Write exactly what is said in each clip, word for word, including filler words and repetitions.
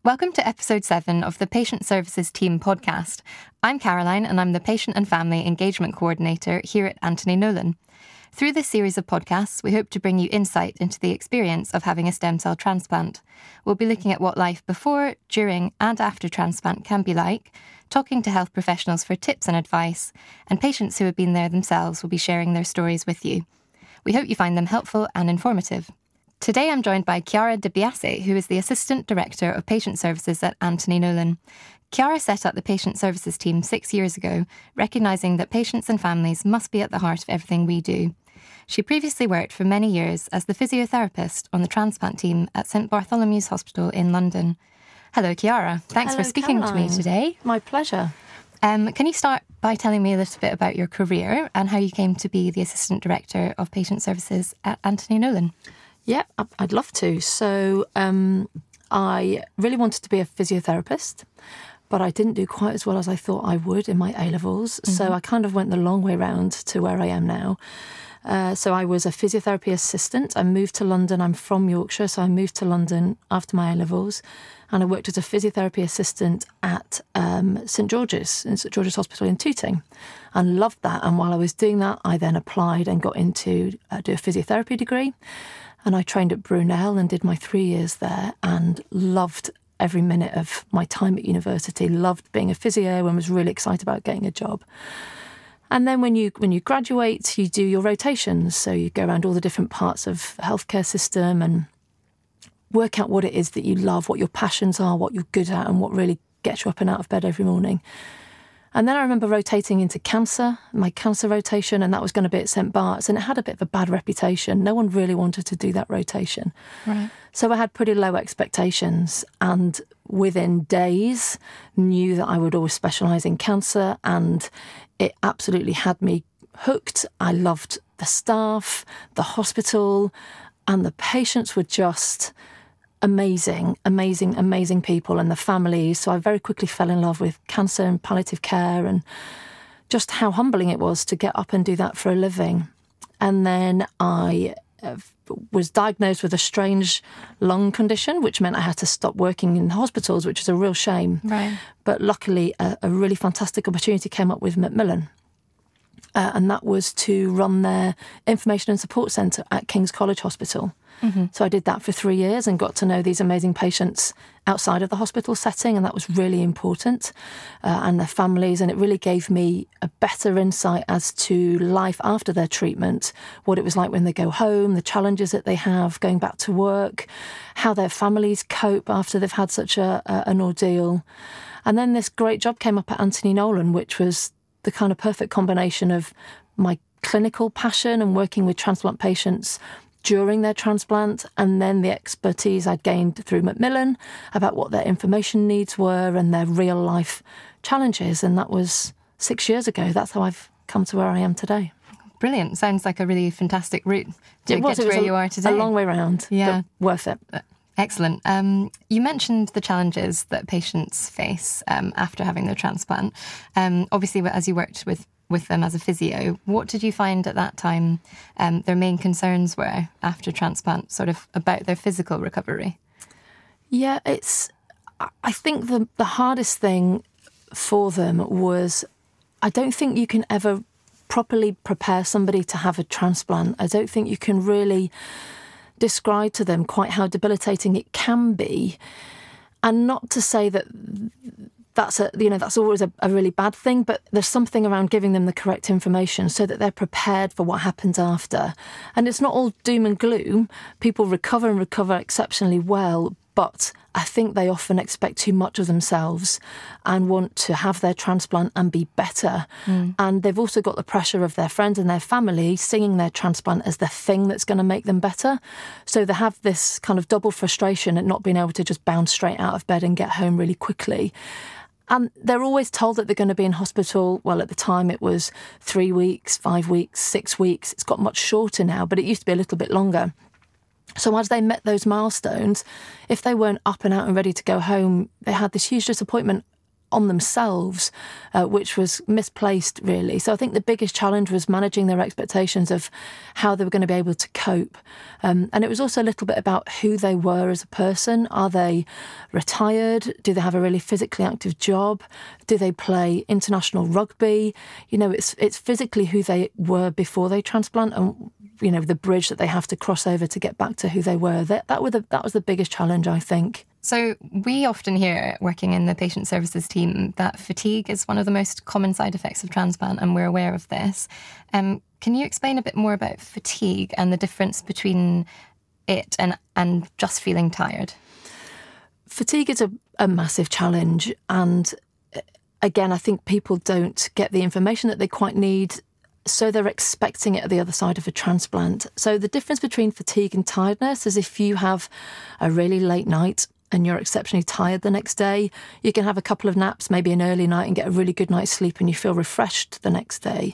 Welcome to episode seven of the Patient Services Team podcast. I'm Caroline and I'm the Patient and Family Engagement Coordinator here at Anthony Nolan. Through this series of podcasts, we hope to bring you insight into the experience of having a stem cell transplant. We'll be looking at what life before, during and after transplant can be like, talking to health professionals for tips and advice, and patients who have been there themselves will be sharing their stories with you. We hope you find them helpful and informative. Today I'm joined by Chiara De Biase, who is the Assistant Director of Patient Services at Anthony Nolan. Chiara set up the Patient Services team six years ago, recognising that patients and families must be at the heart of everything we do. She previously worked for many years as the physiotherapist on the transplant team at St Bartholomew's Hospital in London. Hello, Chiara. Thanks Hello, for speaking Caroline. to me today. My pleasure. Um, can you start by telling me a little bit about your career and how you came to be the Assistant Director of Patient Services at Anthony Nolan? Yeah, I'd love to. So um, I really wanted to be a physiotherapist, but I didn't do quite as well as I thought I would in my A-levels. Mm-hmm. So I kind of went the long way round to where I am now. Uh, so I was a physiotherapy assistant. I moved to London. I'm from Yorkshire, so I moved to London after my A-levels. And I worked as a physiotherapy assistant at um, St George's, in St George's Hospital in Tooting, and loved that. And while I was doing that, I then applied and got into uh, do a physiotherapy degree. And I trained at Brunel and did my three years there and loved every minute of my time at university, loved being a physio and was really excited about getting a job. And then when you when you graduate, you do your rotations. So you go around all the different parts of the healthcare system and work out what it is that you love, what your passions are, what you're good at and what really gets you up and out of bed every morning. And then I remember rotating into cancer, my cancer rotation, and that was going to be at St Bart's, and it had a bit of a bad reputation. No one really wanted to do that rotation. Right. So I had pretty low expectations, and within days knew that I would always specialise in cancer, and it absolutely had me hooked. I loved the staff, the hospital, and the patients were just amazing, amazing, amazing people and the families. So I very quickly fell in love with cancer and palliative care and just how humbling it was to get up and do that for a living. And then I uh, was diagnosed with a strange lung condition, which meant I had to stop working in hospitals, which is a real shame. Right. But luckily, a, a really fantastic opportunity came up with Macmillan. Uh, and that was to run their information and support centre at King's College Hospital. Mm-hmm. So I did that for three years and got to know these amazing patients outside of the hospital setting, and that was really important, uh, and their families, and it really gave me a better insight as to life after their treatment, what it was like when they go home, the challenges that they have going back to work, how their families cope after they've had such a, a an ordeal. And then this great job came up at Anthony Nolan, which was the kind of perfect combination of my clinical passion and working with transplant patients during their transplant, and then the expertise I'd gained through Macmillan about what their information needs were and their real life challenges. And that was six years ago. That's how I've come to where I am today. Brilliant. Sounds like a really fantastic route to it was, get to it was where a, you are today. A long way round. Yeah. But worth it. Excellent. Um, you mentioned the challenges that patients face um, after having their transplant. Um, obviously, as you worked with, with them as a physio, what did you find at that time um, their main concerns were after transplant, sort of about their physical recovery? Yeah, it's. I think the the hardest thing for them was, I don't think you can ever properly prepare somebody to have a transplant. I don't think you can really describe to them quite how debilitating it can be, and not to say that that's a you know that's always a, a really bad thing, but there's something around giving them the correct information so that they're prepared for what happens after. And it's not all doom and gloom. People recover and recover exceptionally well, but I think they often expect too much of themselves and want to have their transplant and be better. Mm. And they've also got the pressure of their friends and their family singing their transplant as the thing that's going to make them better. So they have this kind of double frustration at not being able to just bounce straight out of bed and get home really quickly. And they're always told that they're going to be in hospital. Well, at the time it was three weeks, five weeks, six weeks. It's got much shorter now, but it used to be a little bit longer. So as they met those milestones, if they weren't up and out and ready to go home, they had this huge disappointment on themselves, uh, which was misplaced, really. So I think the biggest challenge was managing their expectations of how they were going to be able to cope. Um, and it was also a little bit about who they were as a person. Are they retired? Do they have a really physically active job? Do they play international rugby? You know, it's it's physically who they were before they transplant, and you know, the bridge that they have to cross over to get back to who they were. That that, were the, that was the biggest challenge, I think. So we often hear, working in the patient services team, that fatigue is one of the most common side effects of transplant, and we're aware of this. Um, can you explain a bit more about fatigue and the difference between it and, and just feeling tired? Fatigue is a, a massive challenge, and again, I think people don't get the information that they quite need, so they're expecting it at the other side of a transplant. So the difference between fatigue and tiredness is if you have a really late night and you're exceptionally tired the next day, you can have a couple of naps, maybe an early night, and get a really good night's sleep, and you feel refreshed the next day.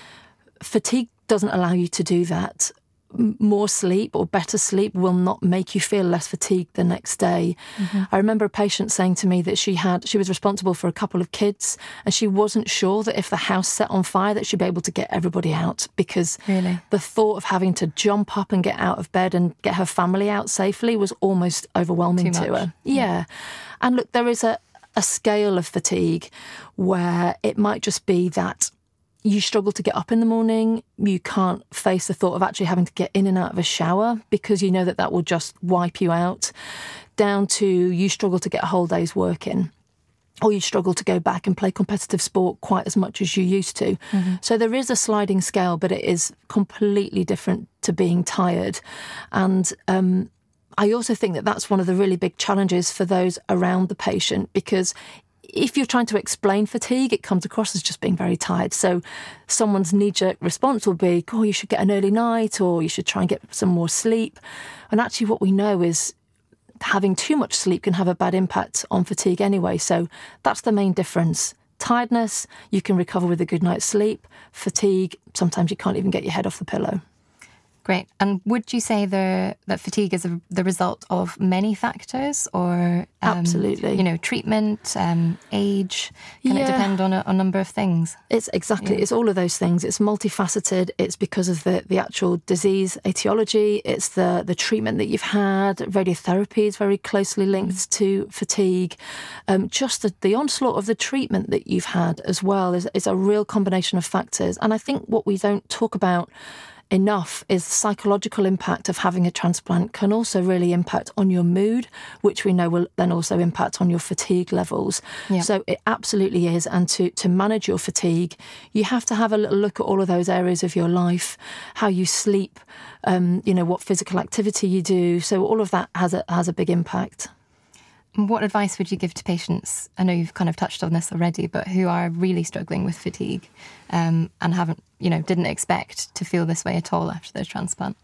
Fatigue doesn't allow you to do that. More sleep or better sleep will not make you feel less fatigued the next day. Mm-hmm. I remember a patient saying to me that she had she was responsible for a couple of kids, and she wasn't sure that if the house set on fire that she'd be able to get everybody out, because really? the thought of having to jump up and get out of bed and get her family out safely was almost overwhelming to her. Yeah. yeah. And look, there is a, a scale of fatigue where it might just be that you struggle to get up in the morning, you can't face the thought of actually having to get in and out of a shower because you know that that will just wipe you out, down to you struggle to get a whole day's work in, or you struggle to go back and play competitive sport quite as much as you used to. Mm-hmm. So there is a sliding scale, but it is completely different to being tired. And um, I also think that that's one of the really big challenges for those around the patient, because if you're trying to explain fatigue, it comes across as just being very tired. So someone's knee-jerk response will be, oh, you should get an early night, or you should try and get some more sleep. And actually what we know is having too much sleep can have a bad impact on fatigue anyway. So that's the main difference. Tiredness, you can recover with a good night's sleep. Fatigue, sometimes you can't even get your head off the pillow. Great. And would you say the, that fatigue is a, the result of many factors, or um, absolutely, you know, treatment, um, age? Can yeah. it depend on a, a number of things? It's exactly. Yeah. It's all of those things. It's multifaceted. It's because of the, the actual disease etiology. It's the the treatment that you've had. Radiotherapy is very closely linked mm. to fatigue. Um, just the, the onslaught of the treatment that you've had as well is, is a real combination of factors. And I think what we don't talk about enough is the psychological impact of having a transplant can also really impact on your mood, which we know will then also impact on your fatigue levels. Yeah. So it absolutely is. And to, to manage your fatigue, you have to have a little look at all of those areas of your life, how you sleep, um, you know, what physical activity you do. So all of that has a, has a big impact. What advice would you give to patients? I know you've kind of touched on this already, but who are really struggling with fatigue um, and haven't, you know, didn't expect to feel this way at all after their transplant?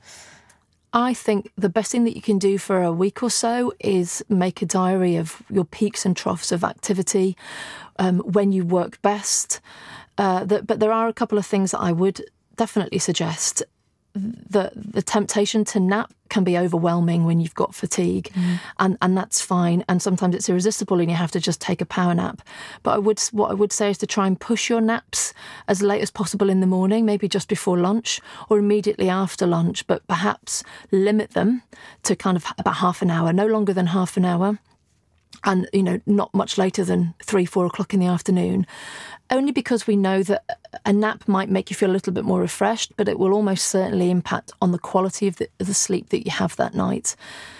I think the best thing that you can do for a week or so is make a diary of your peaks and troughs of activity, um, when you work best. Uh, that, but there are a couple of things that I would definitely suggest. The the temptation to nap can be overwhelming when you've got fatigue, mm. and, and that's fine. And sometimes it's irresistible and you have to just take a power nap. But I would what I would say is to try and push your naps as late as possible in the morning, maybe just before lunch or immediately after lunch, but perhaps limit them to kind of about half an hour, no longer than half an hour. And, you know, not much later than three, four o'clock in the afternoon, only because we know that a nap might make you feel a little bit more refreshed, but it will almost certainly impact on the quality of the, of the sleep that you have that night.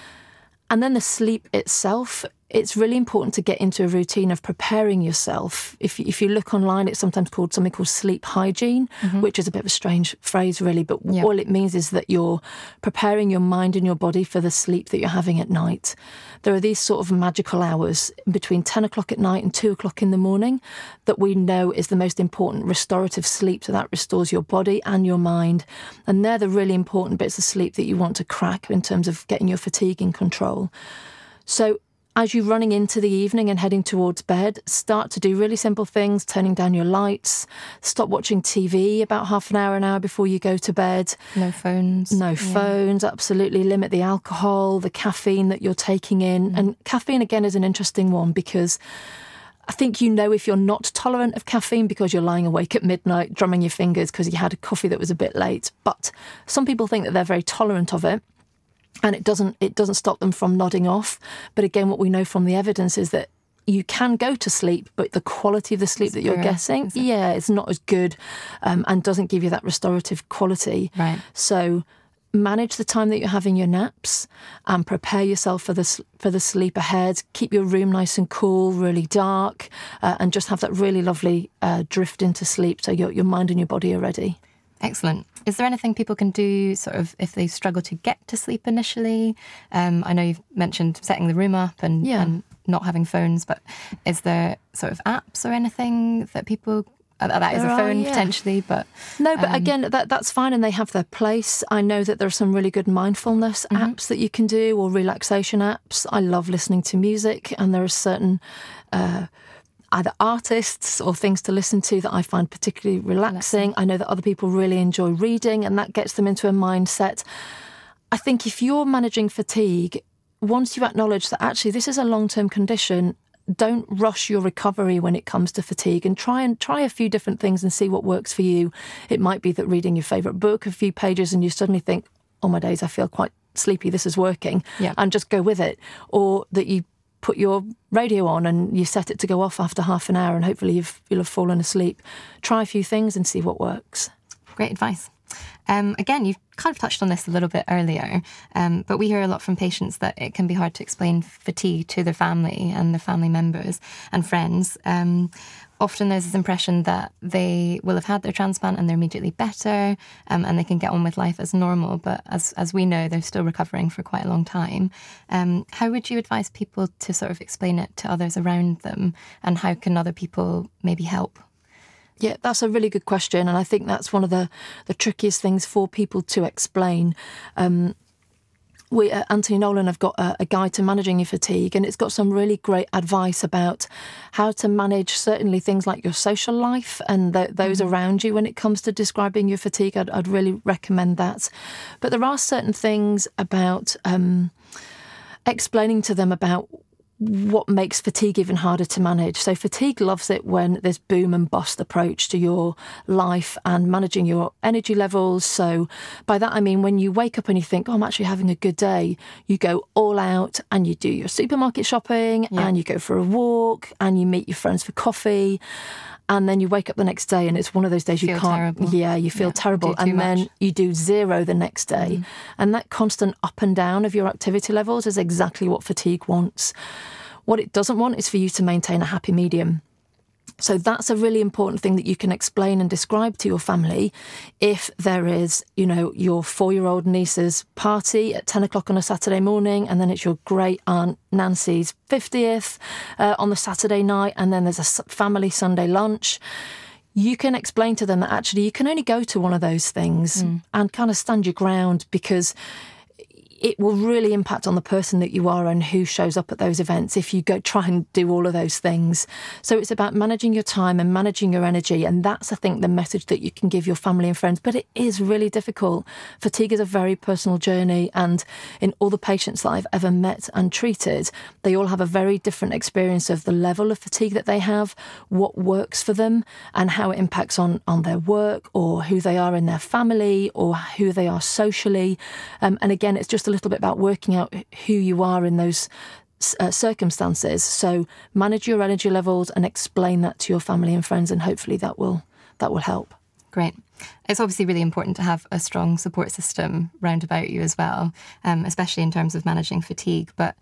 And then the sleep itself, it's really important to get into a routine of preparing yourself. If, if you look online, it's sometimes called something called sleep hygiene, mm-hmm. which is a bit of a strange phrase, really. But yep. all it means is that you're preparing your mind and your body for the sleep that you're having at night. There are these sort of magical hours between ten o'clock at night and two o'clock in the morning that we know is the most important restorative sleep. So that restores your body and your mind. And they're the really important bits of sleep that you want to crack in terms of getting your fatigue in control. So as you're running into the evening and heading towards bed, start to do really simple things, turning down your lights, stop watching T V about half an hour, an hour before you go to bed. No phones. No yeah. phones, absolutely. Limit the alcohol, the caffeine that you're taking in. Mm. And caffeine, again, is an interesting one because I think you know if you're not tolerant of caffeine because you're lying awake at midnight drumming your fingers because you had a coffee that was a bit late. But some people think that they're very tolerant of it, and it doesn't it doesn't stop them from nodding off. But again, what we know from the evidence is that you can go to sleep, but the quality of the sleep it's that you're poor, getting, it? yeah, it's not as good, um, and doesn't give you that restorative quality. Right. So manage the time that you're having your naps and prepare yourself for the for the sleep ahead. Keep your room nice and cool, really dark, uh, and just have that really lovely uh, drift into sleep so your your mind and your body are ready. Excellent. Is there anything people can do sort of if they struggle to get to sleep initially? Um, I know you've mentioned setting the room up and, yeah. and not having phones, but is there sort of apps or anything that people... That is there a phone are, yeah. potentially, but... No, but um, again, that that's fine and they have their place. I know that there are some really good mindfulness mm-hmm. apps that you can do or relaxation apps. I love listening to music, and there are certain uh, either artists or things to listen to that I find particularly relaxing. relaxing. I know that other people really enjoy reading, and that gets them into a mindset. I think if you're managing fatigue, once you acknowledge that actually this is a long-term condition, don't rush your recovery when it comes to fatigue, and try and try a few different things and see what works for you. It might be that reading your favourite book a few pages and you suddenly think, oh my days, I feel quite sleepy, this is working, yeah. and just go with it. Or that you put your radio on and you set it to go off after half an hour and hopefully you've, you'll have fallen asleep. Try a few things and see what works. Great advice. Um, again, you've kind of touched on this a little bit earlier, um, but we hear a lot from patients that it can be hard to explain fatigue to their family and their family members and friends. Um, often there's this impression that they will have had their transplant and they're immediately better, um, and they can get on with life as normal. But as as we know, they're still recovering for quite a long time. Um, how would you advise people to sort of explain it to others around them, and how can other people maybe help? Yeah, that's a really good question, and I think that's one of the, the trickiest things for people to explain. Um, we at Anthony Nolan have got a, a guide to managing your fatigue, and it's got some really great advice about how to manage certainly things like your social life and the, those mm-hmm. around you when it comes to describing your fatigue. I'd, I'd really recommend that. But there are certain things about um, explaining to them about what makes fatigue even harder to manage. So fatigue loves it when there's boom and bust approach to your life and managing your energy levels. So by that I mean when you wake up and you think, oh, I'm actually having a good day, you go all out and you do your supermarket shopping yeah. and you go for a walk and you meet your friends for coffee. And then you wake up the next day and it's one of those days you feel can't... Terrible. Yeah, you feel yeah, terrible. And much. Then you do zero the next day. Mm. And that constant up and down of your activity levels is exactly what fatigue wants. What it doesn't want is for you to maintain a happy medium. So that's a really important thing that you can explain and describe to your family. If there is, you know, your four-year-old niece's party at ten o'clock on a Saturday morning, and then it's your great aunt Nancy's fiftieth uh, on the Saturday night, and then there's a family Sunday lunch, you can explain to them that actually you can only go to one of those things mm. and kind of stand your ground, because it will really impact on the person that you are and who shows up at those events if you go try and do all of those things. So it's about managing your time and managing your energy, and that's, I think, the message that you can give your family and friends. But it is really difficult. Fatigue is a very personal journey, and in all the patients that I've ever met and treated, they all have a very different experience of the level of fatigue that they have, what works for them, and how it impacts on, on their work or who they are in their family or who they are socially. Um, and again, it's just a little bit about working out who you are in those uh, circumstances. So manage your energy levels and explain that to your family and friends, and hopefully that will that will help. Great. It's obviously really important to have a strong support system round about you as well, um, especially in terms of managing fatigue. But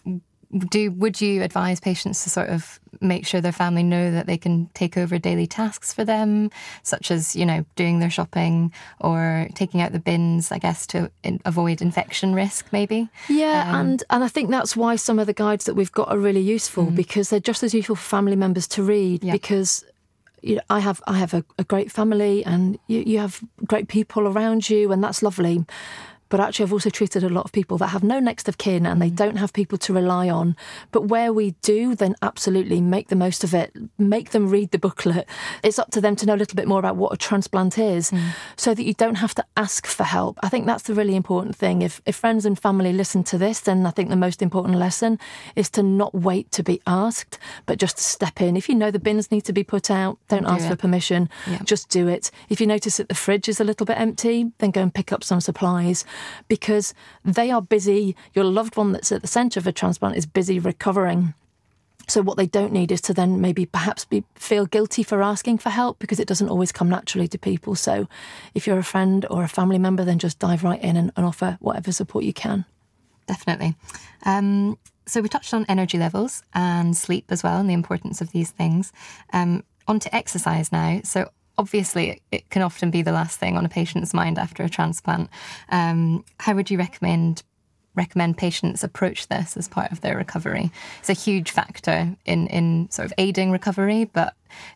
do would you advise patients to sort of make sure their family know that they can take over daily tasks for them, such as, you know, doing their shopping or taking out the bins, I guess, to in, avoid infection risk, maybe? Yeah, um, and, and I think that's why some of the guides that we've got are really useful, mm-hmm. because they're just as useful for family members to read, yeah. because you know, I have I have a, a great family, and you, you have great people around you, and that's lovely. But actually, I've also treated a lot of people that have no next of kin and they don't have people to rely on. But where we do, then absolutely make the most of it. Make them read the booklet. It's up to them to know a little bit more about what a transplant is mm. so that you don't have to ask for help. I think that's the really important thing. If, if friends and family listen to this, then I think the most important lesson is to not wait to be asked, but just to step in. If you know the bins need to be put out, don't do ask it. for permission. Yeah. Just do it. If you notice that the fridge is a little bit empty, then go and pick up some supplies, because they are busy. Your loved one that's at the centre of a transplant is busy recovering. So what they don't need is to then maybe perhaps be feel guilty for asking for help, because it doesn't always come naturally to people. So if you're a friend or a family member, then just dive right in and, and offer whatever support you can. Definitely. Um, so we touched on energy levels and sleep as well, and the importance of these things. Um, on to exercise now. So obviously, it can often be the last thing on a patient's mind after a transplant. Um, how would you recommend recommend patients approach this as part of their recovery? It's a huge factor in, in sort of aiding recovery, but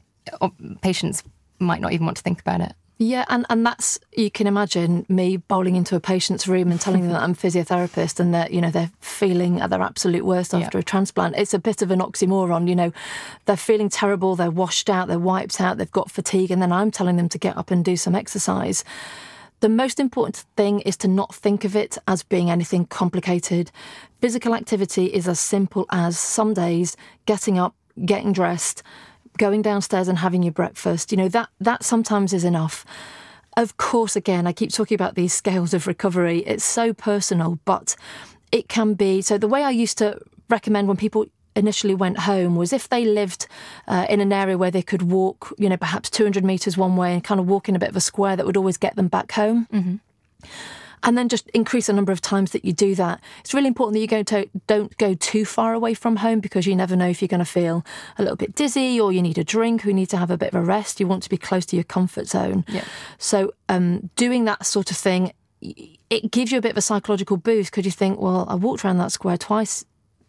patients might not even want to think about it. Yeah, and, and that's, you can imagine me bowling into a patient's room and telling them that I'm a physiotherapist and that, you know, they're feeling at their absolute worst after yeah. a transplant. It's a bit of an oxymoron, you know, they're feeling terrible, they're washed out, they're wiped out, they've got fatigue, and then I'm telling them to get up and do some exercise. The most important thing is to not think of it as being anything complicated. Physical activity is as simple as some days getting up, getting dressed, going downstairs and having your breakfast. You know, that that sometimes is enough. Of course, again, I keep talking about these scales of recovery. It's so personal, but it can be. So the way I used to recommend when people initially went home was if they lived uh, in an area where they could walk, you know, perhaps two hundred metres one way and kind of walk in a bit of a square that would always get them back home. Mm-hmm. And then just increase the number of times that you do that. It's really important that you go to, don't go too far away from home, because you never know if you're going to feel a little bit dizzy or you need a drink or you need to have a bit of a rest. You want to be close to your comfort zone. Yeah. So um, doing that sort of thing, it gives you a bit of a psychological boost, because you think, well, I walked around that square twice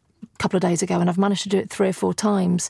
a couple of days ago and I've managed to do it three or four times.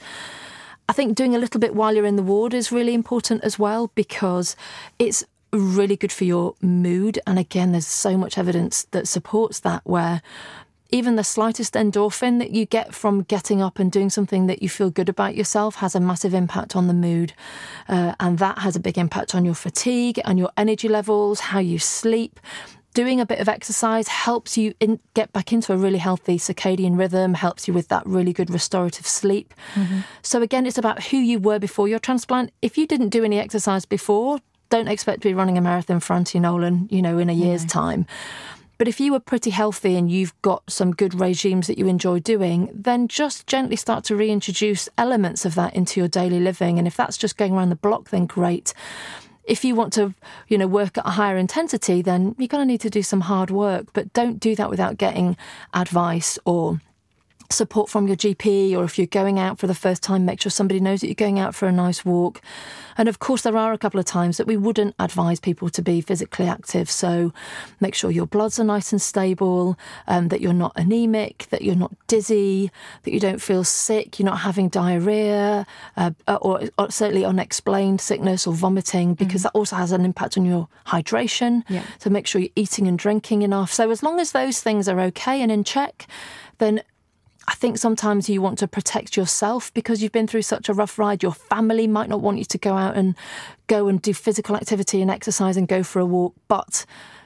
I think doing a little bit while you're in the ward is really important as well, because it's really good for your mood. And again, there's so much evidence that supports that, where even the slightest endorphin that you get from getting up and doing something that you feel good about yourself has a massive impact on the mood. Uh, and that has a big impact on your fatigue and your energy levels, how you sleep. Doing a bit of exercise helps you in, get back into a really healthy circadian rhythm, helps you with that really good restorative sleep. Mm-hmm. So again, it's about who you were before your transplant. If you didn't do any exercise before, don't expect to be running a marathon for Auntie Nolan, you know, in a year's no. time. But if you were pretty healthy and you've got some good regimes that you enjoy doing, then just gently start to reintroduce elements of that into your daily living. And if that's just going around the block, then great. If you want to, you know, work at a higher intensity, then you're going to need to do some hard work. But don't do that without getting advice or support from your G P, or if you're going out for the first time, make sure somebody knows that you're going out for a nice walk. And of course, there are a couple of times that we wouldn't advise people to be physically active. So make sure your bloods are nice and stable, um, that you're not anemic, that you're not dizzy, that you don't feel sick, you're not having diarrhea, uh, or, or certainly unexplained sickness or vomiting, because mm-hmm. that also has an impact on your hydration. Yeah. So make sure you're eating and drinking enough. So as long as those things are okay and in check, then I think sometimes you want to protect yourself because you've been through such a rough ride. Your family might not want you to go out and go and do physical activity and exercise and go for a walk, but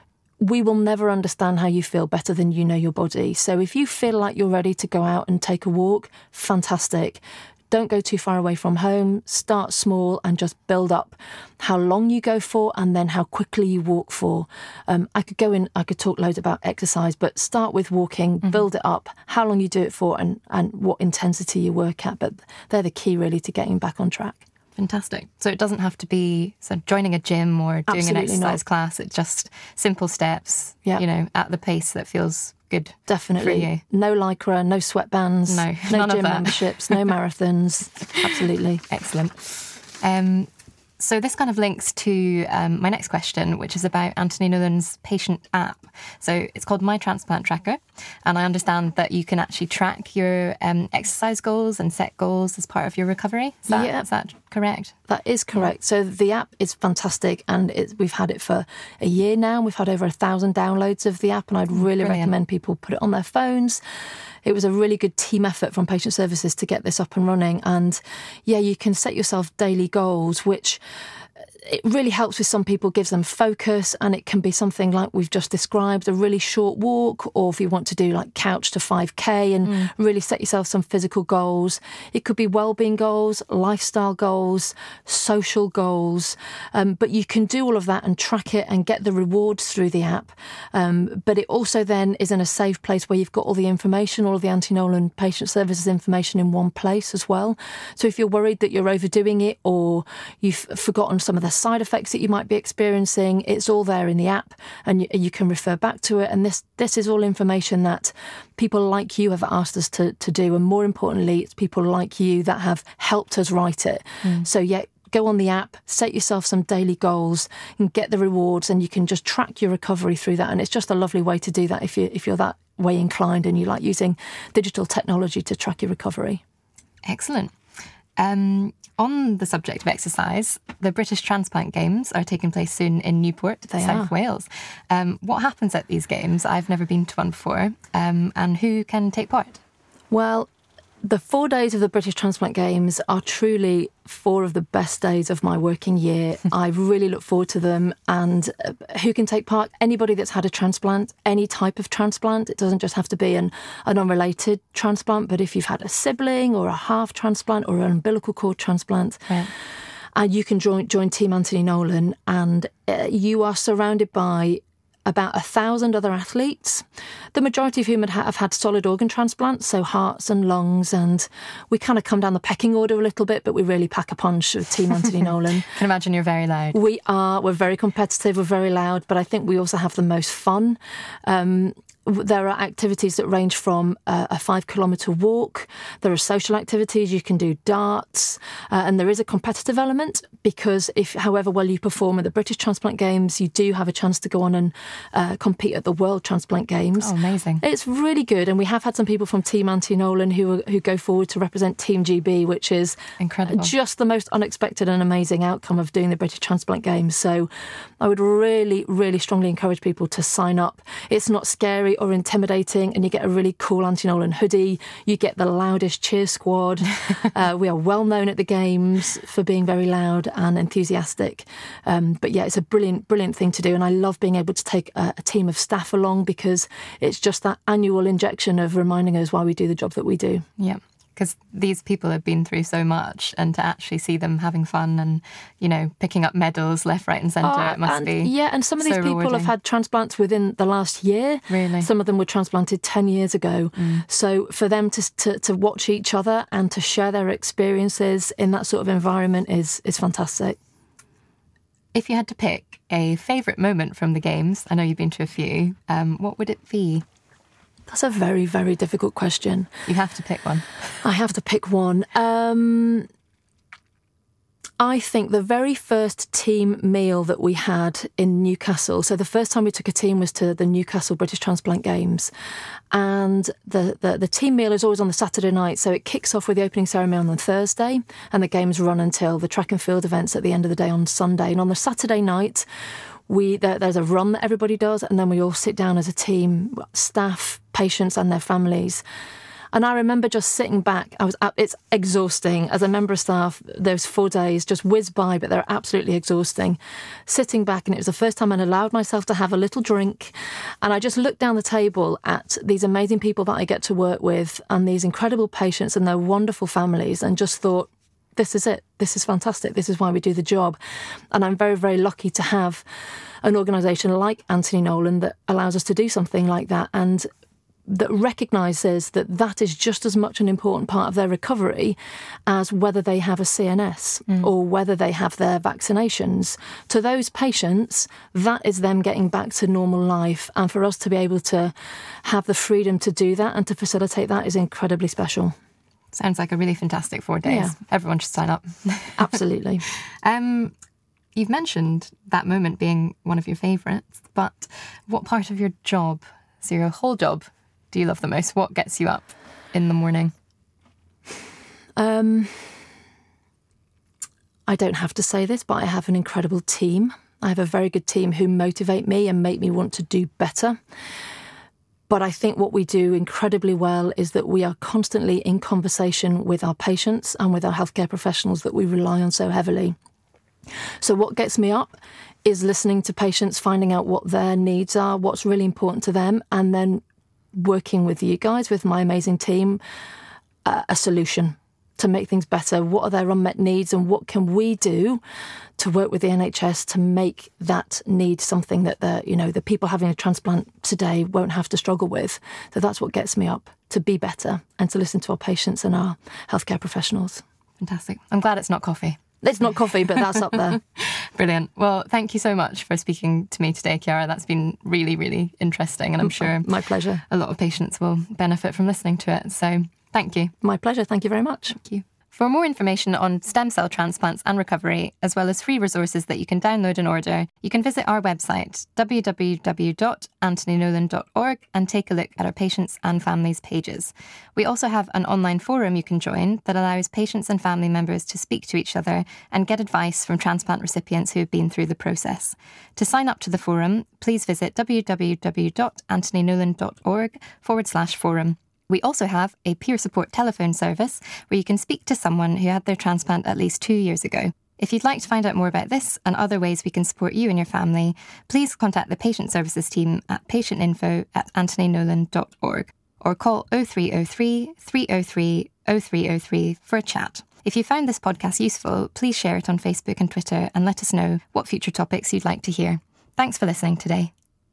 we will never understand how you feel better than you know your body. So if you feel like you're ready to go out and take a walk, fantastic. Don't go too far away from home. Start small and just build up how long you go for and then how quickly you walk for. Um, I could go in, I could talk loads about exercise, but start with walking, mm-hmm. build it up, how long you do it for and, and what intensity you work at. But they're the key really to getting back on track. Fantastic. So it doesn't have to be sort of joining a gym or doing Absolutely an exercise not. class. It's just simple steps, yeah. you know, at the pace that feels good. Definitely. For you. No Lycra, no sweatbands, no, no none gym of that. memberships, no marathons. Absolutely. Excellent. Um, So this kind of links to um, my next question, which is about Anthony Nolan's patient app. So it's called My Transplant Tracker. And I understand that you can actually track your um, exercise goals and set goals as part of your recovery. Is that, yeah. is that correct? That is correct. So the app is fantastic, and it's, we've had it for a year now. We've had over a thousand downloads of the app, and I'd really Brilliant. recommend people put it on their phones. It was a really good team effort from patient services to get this up and running. And yeah, you can set yourself daily goals, which it really helps with some people, gives them focus, and it can be something like we've just described, a really short walk, or if you want to do like couch to five K and mm. really set yourself some physical goals. It could be wellbeing goals, lifestyle goals, social goals, um, but you can do all of that and track it and get the rewards through the app. Um, but it also then is in a safe place where you've got all the information, all of the Anthony Nolan patient services information in one place as well. So if you're worried that you're overdoing it, or you've forgotten some of the side effects that you might be experiencing, it's all there in the app, and you, you can refer back to it. And this this is all information that people like you have asked us to, to do, and more importantly, it's people like you that have helped us write it. Mm. So yeah, go on the app, set yourself some daily goals and get the rewards, and you can just track your recovery through that. And it's just a lovely way to do that if you if you're that way inclined and you like using digital technology to track your recovery. Excellent. Um, on the subject of exercise, the British Transplant Games are taking place soon in Newport, they South are. Wales. Um, what happens at these games? I've never been to one before. Um, and who can take part? Well, the four days of the British Transplant Games are truly four of the best days of my working year. I really look forward to them. And uh, who can take part? Anybody that's had a transplant, any type of transplant. It doesn't just have to be an, an unrelated transplant, but if you've had a sibling or a half transplant or an umbilical cord transplant, right. and you can join, join Team Anthony Nolan, and uh, you are surrounded by about a thousand other athletes, the majority of whom have had solid organ transplants, so hearts and lungs, and we kind of come down the pecking order a little bit, but we really pack a punch with Team Anthony Nolan. I can imagine you're very loud. We are, we're very competitive, we're very loud, but I think we also have the most fun. Um, There are activities that range from uh, a five kilometre walk. There are social activities. You can do darts. Uh, and there is a competitive element, because if, however well you perform at the British Transplant Games, you do have a chance to go on and uh, compete at the World Transplant Games. Oh, amazing. It's really good. And we have had some people from Team Anthony Nolan who, who go forward to represent Team G B, which is incredible. Just the most unexpected and amazing outcome of doing the British Transplant Games. So I would really, really strongly encourage people to sign up. It's not scary or intimidating, and you get a really cool Anthony Nolan hoodie. You get the loudest cheer squad. uh, we are well known at the games for being very loud and enthusiastic. Um, but yeah, it's a brilliant, brilliant thing to do, and I love being able to take a, a team of staff along, because it's just that annual injection of reminding us why we do the job that we do. Yeah. Because these people have been through so much, and to actually see them having fun and, you know, picking up medals left, right and centre, oh, it must and, be Yeah, and some of these so people rewarding. have had transplants within the last year. Really? Some of them were transplanted ten years ago. Mm. So for them to, to to watch each other and to share their experiences in that sort of environment is is fantastic. If you had to pick a favourite moment from the games, I know you've been to a few, um, what would it be? That's a very, very difficult question. You have to pick one. I have to pick one. Um, I think the very first team meal that we had in Newcastle, so the first time we took a team was to the Newcastle British Transplant Games, and the, the, the team meal is always on the Saturday night, so it kicks off with the opening ceremony on the Thursday, and the games run until the track and field events at the end of the day on Sunday. And on the Saturday night, We there, there's a run that everybody does, and then we all sit down as a team, staff, patients and their families. And I remember just sitting back. I was it's exhausting. As a member of staff, those four days just whiz by, but they're absolutely exhausting. Sitting back, and it was the first time I allowed myself to have a little drink. And I just looked down the table at these amazing people that I get to work with, and these incredible patients and their wonderful families, and just thought, this is it. This is fantastic. This is why we do the job. And I'm very, very lucky to have an organisation like Anthony Nolan that allows us to do something like that, and that recognises that that is just as much an important part of their recovery as whether they have a C N S mm. or whether they have their vaccinations. To those patients, that is them getting back to normal life. And for us to be able to have the freedom to do that and to facilitate that is incredibly special. Sounds like a really fantastic four days. Yeah. Everyone should sign up. Absolutely. um, You've mentioned that moment being one of your favourites, but what part of your job, so your whole job, do you love the most? What gets you up in the morning? Um, I don't have to say this, but I have an incredible team. I have a very good team who motivate me and make me want to do better. But I think what we do incredibly well is that we are constantly in conversation with our patients and with our healthcare professionals that we rely on so heavily. So what gets me up is listening to patients, finding out what their needs are, what's really important to them, and then working with you guys, with my amazing team, uh, a solution to make things better. What are their unmet needs and what can we do to work with the N H S to make that need something that the, you know, the people having a transplant today won't have to struggle with. So that's what gets me up, to be better and to listen to our patients and our healthcare professionals. Fantastic. I'm glad it's not coffee. It's not coffee, but that's up there. Brilliant. Well, thank you so much for speaking to me today, Chiara. That's been really, really interesting. And I'm sure my pleasure. A lot of patients will benefit from listening to it. So thank you. My pleasure. Thank you very much. Thank you. For more information on stem cell transplants and recovery, as well as free resources that you can download and order, you can visit our website, w w w dot anthony nolan dot org, and take a look at our patients and families pages. We also have an online forum you can join that allows patients and family members to speak to each other and get advice from transplant recipients who have been through the process. To sign up to the forum, please visit w w w dot anthony nolan dot org forward slash forum. We also have a peer support telephone service where you can speak to someone who had their transplant at least two years ago. If you'd like to find out more about this and other ways we can support you and your family, please contact the patient services team at patientinfo at anthony nolan dot org or call oh three oh three, three oh three, oh three oh three for a chat. If you found this podcast useful, please share it on Facebook and Twitter and let us know what future topics you'd like to hear. Thanks for listening today.